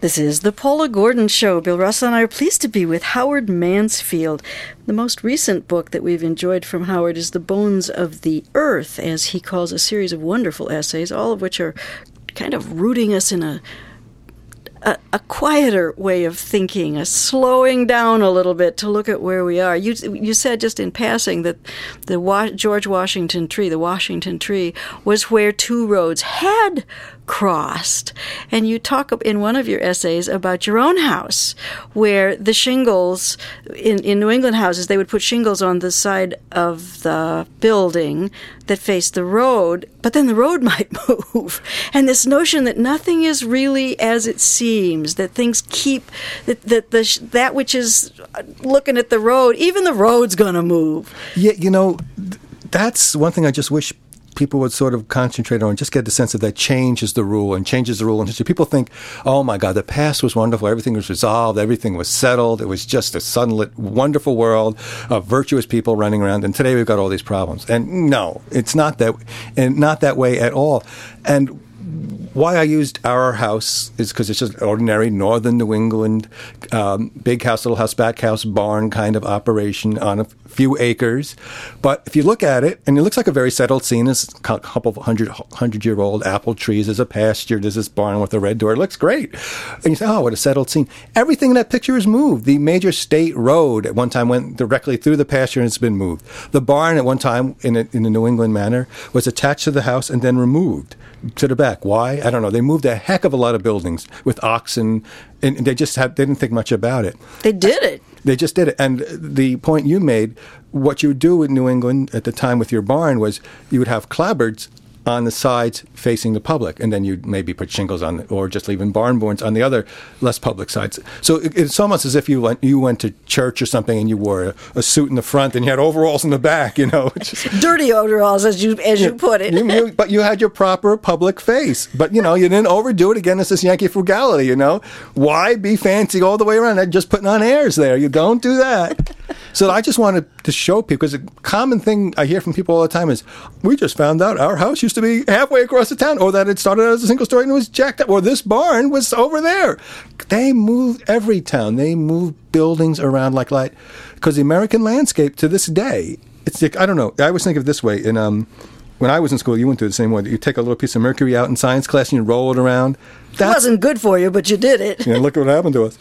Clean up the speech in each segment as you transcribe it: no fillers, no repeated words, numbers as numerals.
This is the Paula Gordon Show. Bill Russell and I are pleased to be with Howard Mansfield. The most recent book that we've enjoyed from Howard is The Bones of the Earth, as he calls a series of wonderful essays, all of which are kind of rooting us in a quieter way of thinking, a slowing down a little bit to look at where we are. You said just in passing that the George Washington tree, the Washington tree, was where two roads had crossed. And you talk in one of your essays about your own house, where the shingles, in New England houses, they would put shingles on the side of the building that faced the road, but then the road might move. And this notion that nothing is really as it seems, that things keep, that which is looking at the road, even the road's going to move. Yeah, that's one thing I just wish people would sort of concentrate on, just get the sense of that change is the rule and changes the rule in history. People think, oh my God, the past was wonderful, everything was resolved, everything was settled, it was just a sunlit, wonderful world of virtuous people running around, and today we've got all these problems. And no, it's not that, and not that way at all. And why I used our house is because it's just ordinary northern New England, big house, little house, back house, barn kind of operation on a few acres. But if you look at it, and it looks like a very settled scene, there's a couple of 100-year-old apple trees, there's a pasture, there's this barn with a red door, it looks great. And you say, oh, what a settled scene. Everything in that picture is moved. The major state road at one time went directly through the pasture and it's been moved. The barn at one time, in a New England manner, was attached to the house and then removed to the back. Why? I don't know. They moved a heck of a lot of buildings with oxen, and they didn't think much about it. They did it. They just did it. And the point you made, what you would do in New England at the time with your barn was you would have clapboards on the sides facing the public, and then you'd maybe put shingles on, or just leaving barn boards on the other less public sides. So it's almost as if you went to church or something, and you wore a suit in the front, and you had overalls in the back. Dirty overalls, as you put it. But you had your proper public face. But you didn't overdo it. Again, it's this Yankee frugality. Why be fancy all the way around? Just putting on airs there. You don't do that. So I just wanted to show people, because a common thing I hear from people all the time is, we just found out our house used to be halfway across the town, or that it started as a single story and it was jacked up, or this barn was over there. They moved every town. They moved buildings around like light, because the American landscape to this day, it's like, I don't know, I always think of it this way. When I was in school, you went through the same way. You take a little piece of mercury out in science class and you roll it around. It wasn't good for you, but you did it. Yeah, look what happened to us.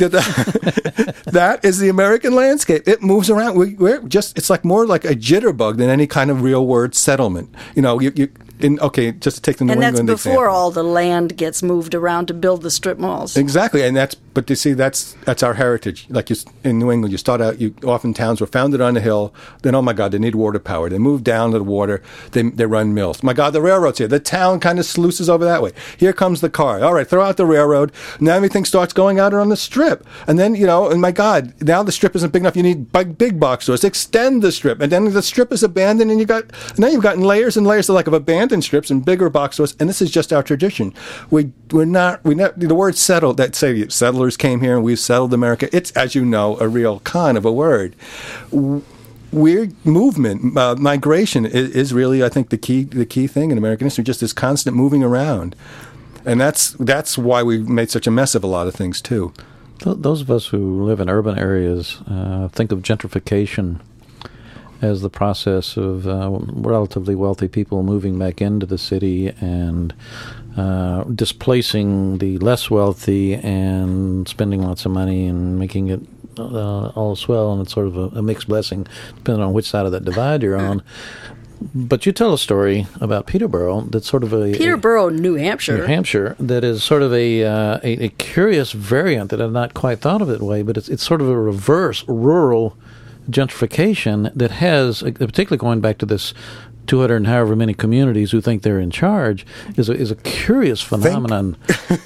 That is the American landscape. It moves around. It's like more like a jitterbug than any kind of real word settlement. Just to take the New England example. And that's before all the land gets moved around to build the strip malls. Exactly, but you see, that's our heritage. Like in New England, you start out, often towns were founded on a hill, then, oh my God, they need water power. They move down to the water, they run mills. My God, the railroad's here. The town kind of sluices over that way. Here comes the car. All right, throw out the railroad. Now everything starts going out on the strip. And then, and my God, now the strip isn't big enough. You need big box stores. Extend the strip. And then the strip is abandoned, and now you've gotten layers and layers of abandoned strips and bigger box stores. And this is just our tradition. We're not, the word settled, that say settlers came here and we've settled America. It's, as you know, a real con of a word. Weird movement, migration is really, I think, the key thing in American history, just this constant moving around. And that's why we made such a mess of a lot of things, too. Those of us who live in urban areas think of gentrification as the process of relatively wealthy people moving back into the city and displacing the less wealthy and spending lots of money and making it all swell, and it's sort of a mixed blessing, depending on which side of that divide you're on. But you tell a story about Peterborough that's sort of Peterborough, New Hampshire, that is sort of a curious variant that I've not quite thought of it that way, but it's sort of a reverse rural gentrification that has, particularly going back to this 200 and however many communities who think they're in charge, is a curious phenomenon.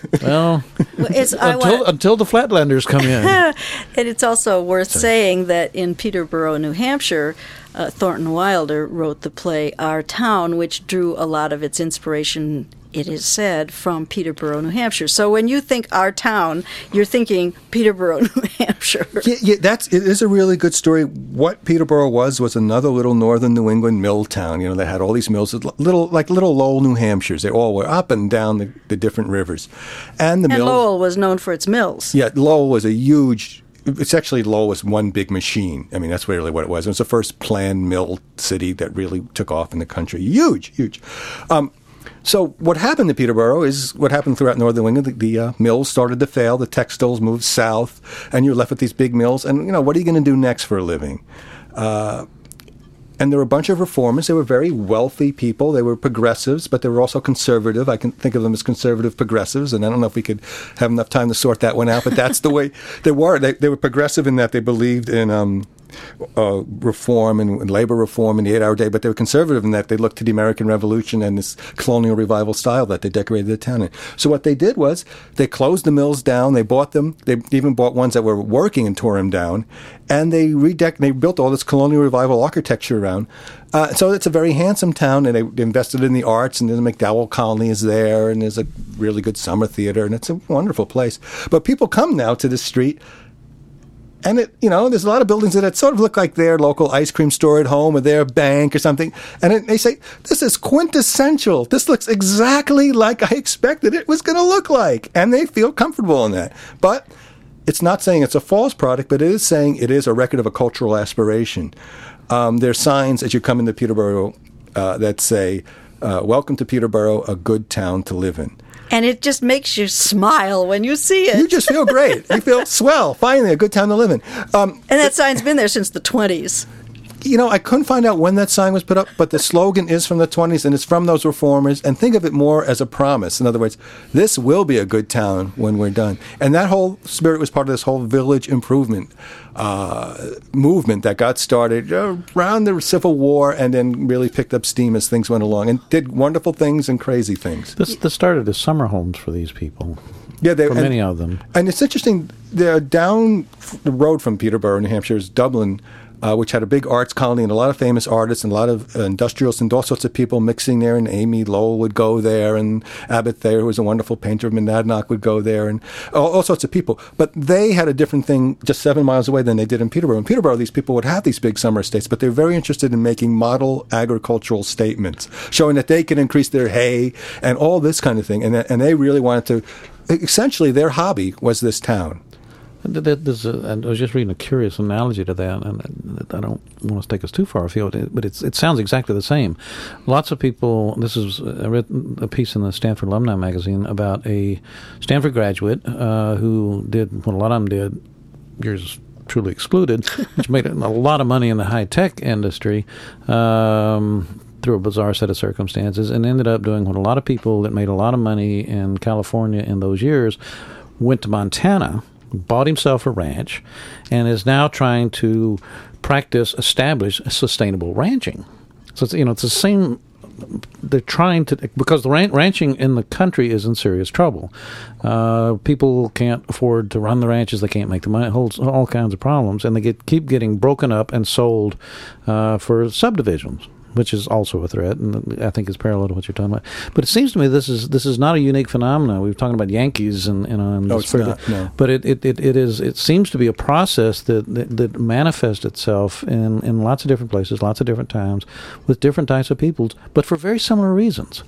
Until the Flatlanders come in. And it's also worth saying that in Peterborough, New Hampshire, Thornton Wilder wrote the play Our Town, which drew a lot of its inspiration it is said, from Peterborough, New Hampshire. So when you think our town, you're thinking Peterborough, New Hampshire. Yeah, it is a really good story. What Peterborough was another little northern New England mill town. You know, they had all these mills, little Lowell, New Hampshires. They all were up and down the different rivers. And mills, Lowell was known for its mills. Yeah, Lowell was Lowell was one big machine. I mean, that's really what it was. It was the first planned mill city that really took off in the country. Huge. So what happened to Peterborough is what happened throughout northern New England. The mills started to fail. The textiles moved south, and you're left with these big mills. And, you know, what are you going to do next for a living? And there were a bunch of reformers. They were very wealthy people. They were progressives, but they were also conservative. I can think of them as conservative progressives, and I don't know if we could have enough time to sort that one out, but that's the way they were. They were progressive in that they believed in reform and labor reform in the 8-hour day, but they were conservative in that they looked to the American Revolution and this colonial revival style that they decorated the town in. So what they did was they closed the mills down. They bought them. They even bought ones that were working and tore them down, and they built all this colonial revival architecture around. So it's a very handsome town, and they invested in the arts, and the McDowell Colony is there, and there's a really good summer theater, and it's a wonderful place. But people come now to this street, and there's a lot of buildings that sort of look like their local ice cream store at home or their bank or something. And they say, this is quintessential. This looks exactly like I expected it was going to look like. And they feel comfortable in that. But it's not saying it's a false product, but it is saying it is a record of a cultural aspiration. There's signs as you come into Peterborough that say, welcome to Peterborough, a good town to live in. And it just makes you smile when you see it. You just feel great. You feel swell. Finally, a good town to live in. And that sign's been there since the 20s. You know, I couldn't find out when that sign was put up, but the slogan is from the 20s, and it's from those reformers. And think of it more as a promise. In other words, this will be a good town when we're done. And that whole spirit was part of this whole village improvement movement that got started around the Civil War and then really picked up steam as things went along and did wonderful things and crazy things. This started as summer homes for these people. Yeah, for many of them. And it's interesting, they're down the road from Peterborough, New Hampshire, is Dublin, which had a big arts colony and a lot of famous artists and a lot of industrialists and all sorts of people mixing there. And Amy Lowell would go there, and Abbott Thayer, who was a wonderful painter of Monadnock, would go there, and all sorts of people. But they had a different thing just 7 miles away than they did in Peterborough. In Peterborough, these people would have these big summer estates, but they're very interested in making model agricultural statements, showing that they can increase their hay and all this kind of thing. And they really wanted to, essentially their hobby was this town. I was just reading a curious analogy to that, and I don't want to take us too far afield, but it sounds exactly the same. Lots of people, I read a piece in the Stanford Alumni Magazine about a Stanford graduate who did what a lot of them did, yours truly excluded, which made a lot of money in the high-tech industry through a bizarre set of circumstances, and ended up doing what a lot of people that made a lot of money in California in those years went to Montana, bought himself a ranch, and is now trying to establish sustainable ranching. So it's the same. They're trying to, because the ranching in the country is in serious trouble. People can't afford to run the ranches. They can't make the money. It holds all kinds of problems, and they keep getting broken up and sold for subdivisions, which is also a threat, and I think it's parallel to what you're talking about. But it seems to me this is not a unique phenomenon. We were talking about Yankees and no, it's not. No. But it seems to be a process that manifests itself in lots of different places, lots of different times, with different types of peoples, but for very similar reasons.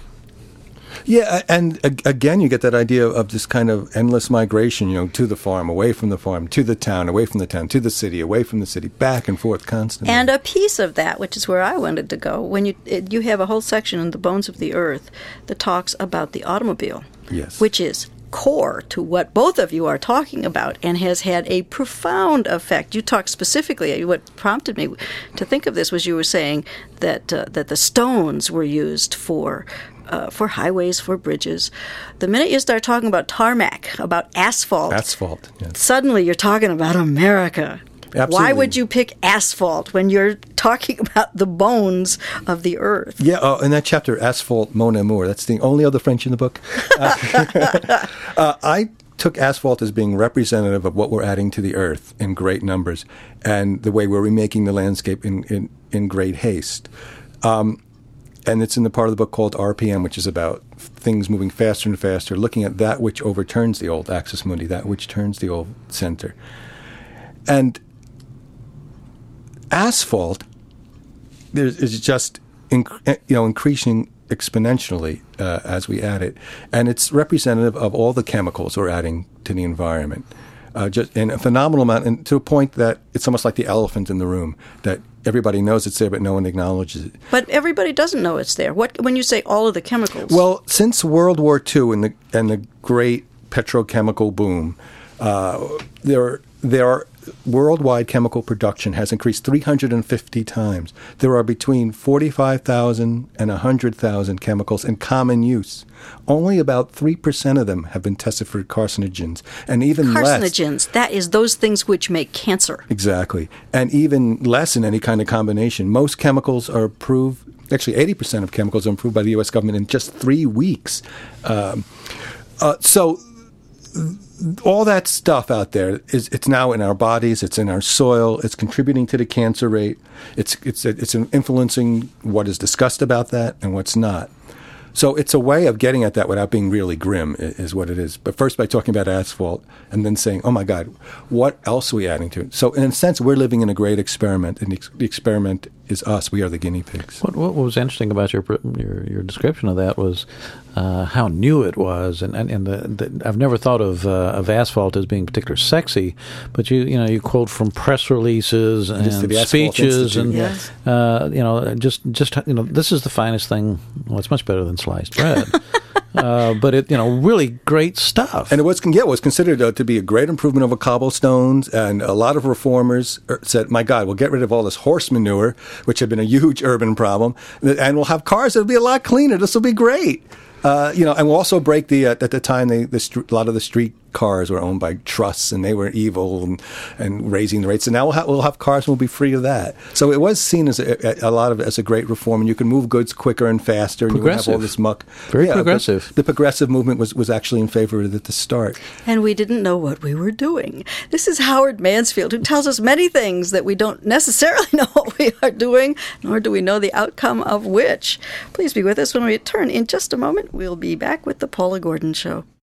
Yeah, and again, you get that idea of this kind of endless migration, to the farm, away from the farm, to the town, away from the town, to the city, away from the city, back and forth constantly. And a piece of that, which is where I wanted to go, when you have a whole section in The Bones of the Earth that talks about the automobile, yes, which is core to what both of you are talking about and has had a profound effect. You talked specifically, what prompted me to think of this was you were saying that the stones were used for highways, for bridges. The minute you start talking about tarmac, about asphalt, yes. Suddenly you're talking about America. Absolutely. Why would you pick asphalt when you're talking about the bones of the earth? Yeah, in that chapter, Asphalt, Mon Amour, that's the only other French in the book. I took asphalt as being representative of what we're adding to the earth in great numbers and the way we're remaking the landscape in great haste. and it's in the part of the book called RPM, which is about things moving faster and faster, looking at that which overturns the old axis mundi, that which turns the old center. And asphalt is just increasing exponentially as we add it, and it's representative of all the chemicals we're adding to the environment. Just in a phenomenal amount, and to a point that it's almost like the elephant in the room, that everybody knows it's there, but no one acknowledges it. But everybody doesn't know it's there. What when you say all of the chemicals? Well, since World War II and the great petrochemical boom, there are worldwide chemical production has increased 350 times. There are between 45,000 and 100,000 chemicals in common use. Only about 3% of them have been tested for carcinogens, and even less. Carcinogens, that is those things which make cancer. Exactly. And even less in any kind of combination. Most chemicals are approved, actually 80% of chemicals are approved by the U.S. government in just 3 weeks. So all that stuff out there it's now in our bodies, it's in our soil, it's contributing to the cancer rate, it's influencing what is discussed about that and what's not. So it's a way of getting at that without being really grim, is what it is. But first by talking about asphalt and then saying, oh my God, what else are we adding to it? So in a sense, we're living in a great experiment, and the experiment is us. We are the guinea pigs. What was interesting about your description of that was how new it was, and I've never thought of asphalt as being particularly sexy, but you quote from press releases and speeches, and yes. This is the finest thing. Well, it's much better than sliced bread. But it, really great stuff. And it was considered to be a great improvement over cobblestones. And a lot of reformers said, "My God, we'll get rid of all this horse manure, which had been a huge urban problem, and we'll have cars that'll be a lot cleaner. This will be great." And we'll also break at the time a lot of the street cars were owned by trusts, and they were evil and raising the rates. And now we'll have cars, and we'll be free of that. So it was seen as a great reform, and you can move goods quicker and faster, and you would have all this muck. Very progressive. The progressive movement was actually in favor of it at the start. And we didn't know what we were doing. This is Howard Mansfield, who tells us many things that we don't necessarily know what we are doing, nor do we know the outcome of which. Please be with us when we return. In just a moment, we'll be back with the Paula Gordon Show.